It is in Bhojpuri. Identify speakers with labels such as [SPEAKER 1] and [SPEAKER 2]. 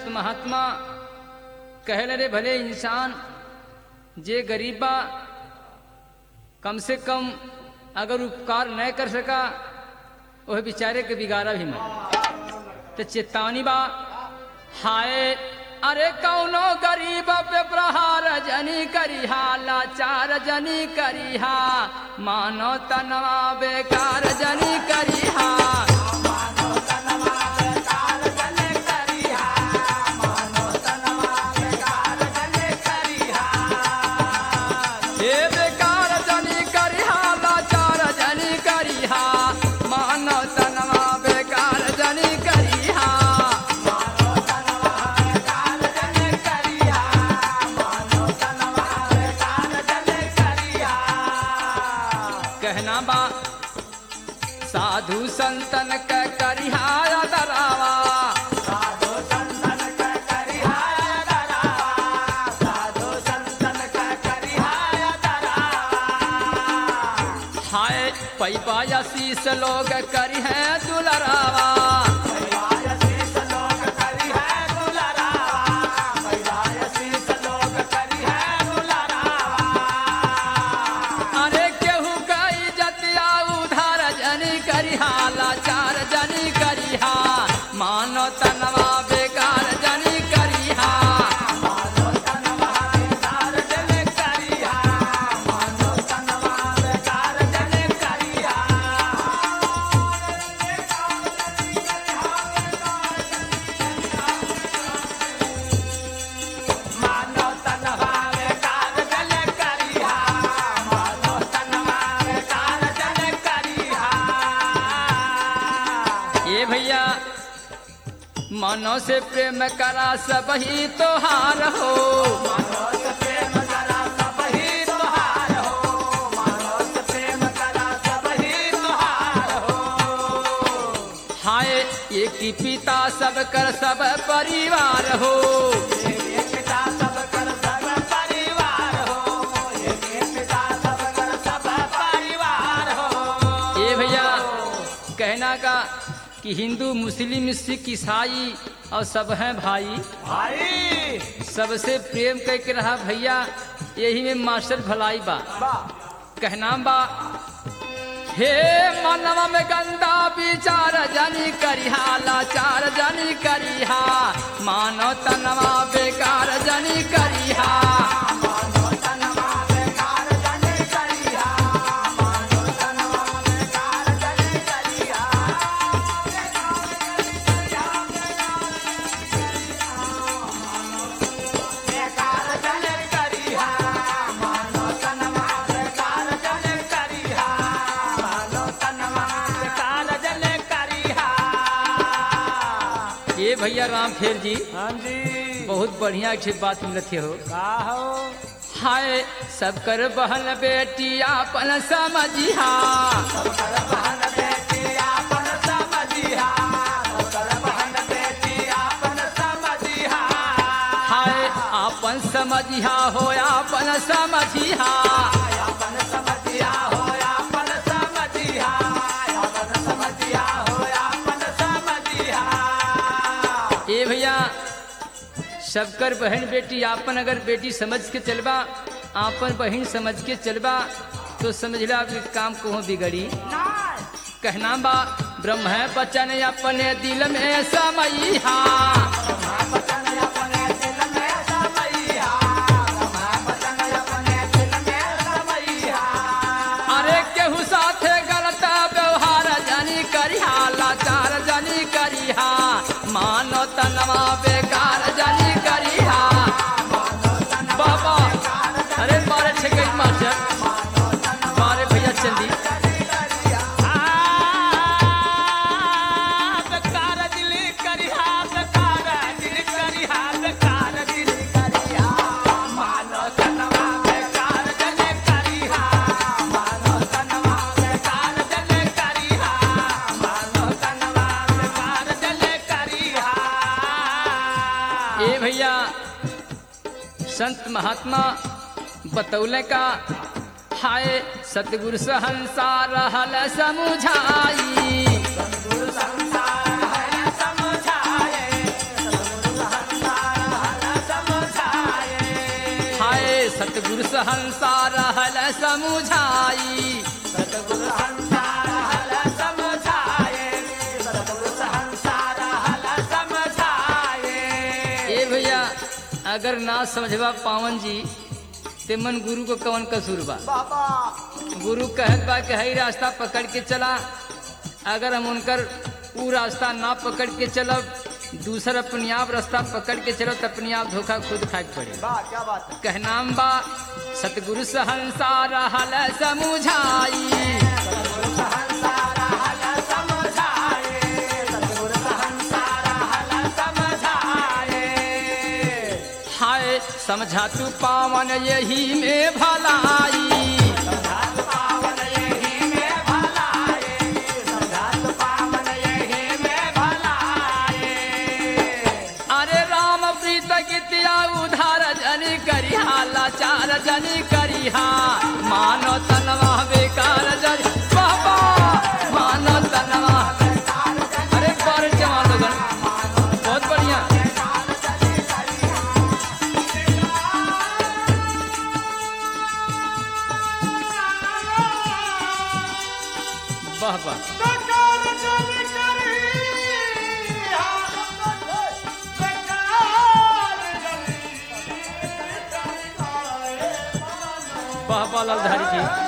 [SPEAKER 1] महात्मा कहले रे भले इंसान जे गरीबा कम से कम अगर उपकार न कर सका वह बेचारे के बिगाड़ा भी मत। तो चेतावनी बा हाय अरे कौनो गरीब पे प्रहार जनी करिहा लाचार जनी करिहा मानो तनवा बेकार जनी करिहा साधु संतन के करिहा दरावा
[SPEAKER 2] साधु संतन के करिहा दरावा साधु संतन के करिहा दरावा
[SPEAKER 1] हाय पैपा आशीष लोग करिहे दुलरावा
[SPEAKER 2] पैपा आशीष लोग करिहे दुलरावा पैपा आशीष लोग करिहे दुलरावा
[SPEAKER 1] अरे केहू कई जतिया उधार जनी करिहा लाचार जनी करिहा मानो तनवा बेकार जनी करिहा
[SPEAKER 2] मानो तनवा बेकार जने करिहा मानो तनवा बेकार जने करिहा मानो तनवा बेकार जने करिहा मानो तनवा बेकार जने करिहा
[SPEAKER 1] ये भैया मनो से प्रेम करा सब ही तोहार हो
[SPEAKER 2] मानो से प्रेम करा सब ही तुहार हो मानो से प्रेम करा सब ही तुहार हो
[SPEAKER 1] हाय एक ही पिता सब कर सब परिवार हो
[SPEAKER 2] एक पिता सब कर सब परिवार हो एक पिता सब कर सब परिवार हो
[SPEAKER 1] ये भैया कहना का कि हिंदू मुस्लिम सिख ईसाई और सब हैं भाई
[SPEAKER 2] भाई
[SPEAKER 1] सबसे प्रेम करके रहा भैया यही में मास्टर भलाई बा कहना बा हे मनवा में गंदा विचार जनी करिहा लाचार जनी करिहा मानो तनवा बेकार जनी करिहा
[SPEAKER 2] मानो तनवा बेकार जने करिहा मानो तनवा बेकार जने करिहा बेकार जने करिहा मानो तनवा बेकार जने करिहा मानो तनवा बेकार जने करिहा
[SPEAKER 1] ये भैया राम फेर जी
[SPEAKER 2] हाँ जी
[SPEAKER 1] बहुत बढ़िया अच्छी बात मिलत हो
[SPEAKER 2] का हो
[SPEAKER 1] हाय सब कर बहन बेटी आपन समझिहा
[SPEAKER 2] कर बहन बेटी आपन समझिहा कर बहन बेटी आपन समझिहा
[SPEAKER 1] हाय आपन समझिहा हो आपन समझिहा
[SPEAKER 2] आपन समझिहा हो आपन समझिहा आपन समझिहा हो आपन समझिहा
[SPEAKER 1] ए भैया सबकर बहन बेटी आपन अगर बेटी समझ के चलबा आपन बहन समझ के चलबा तो समझला कि काम को बिगड़ी कहना बा ब्रह्म बचन अपने दिल में समझिहा
[SPEAKER 2] बचन अपने दिल में समझिहा बचन अपने दिल में समझिहा
[SPEAKER 1] अरे केहू साथे गलत व्यवहार जनी करिहा लाचार जनी करिहा मानो तनवा बेकार जनी करिहा बाबा अरे बारे छे गई मास्टर बारे भैया चंदी
[SPEAKER 2] बेकार दिल करिहा बेकार दिल करिहा बेकार दिल करिहा मानो तनवा बेकार जने करिहा मानो तनवा बेकार जने करिहा मानो तनवा बेकार जने करिहा
[SPEAKER 1] ए भैया संत महात्मा बतौले का हाय सतगुरु सहंसा रहल समुझाई
[SPEAKER 2] गुरु संसार है समझाए गुरु संसार
[SPEAKER 1] सतगुरु सहंसा रहल समुझाई।
[SPEAKER 2] सतगुरु संसार हल समझाए, सतगुरु संसार हल समझाए।
[SPEAKER 1] ए भैया अगर ना समझवा पावन जी ते मन गुरु को कवन कसूर बा।
[SPEAKER 2] बाबा
[SPEAKER 1] गुरु कहत बा कि हई रास्ता पकड़ के चला, अगर हम उनकर वो रास्ता ना पकड़ के चलब, दूसरा अपने आप रास्ता पकड़ के चलो तो अपने आप धोखा खुद खाए पड़े।
[SPEAKER 2] वाह क्या बात है।
[SPEAKER 1] कहनाम बा सतगुरु सहंसा रहल समुझाई।
[SPEAKER 2] सतगुरु संसार हल समझाए, सतगुरु संसार हल समझाए।
[SPEAKER 1] हाय समझा तू पावन यही में भलाई।
[SPEAKER 2] समझात पावन यही में भलाए, समझात पावन यही में भलाए।
[SPEAKER 1] अरे राम प्रीत गीतिया उधार जनी करिहा, लाचार जनी करिहा, मानो तनवा बेकार जनी बाबा, मानो तनवा। अरे बार जवान लोगन बहुत बढ़िया। वाह वाह। वाह वाह लालधारी जी।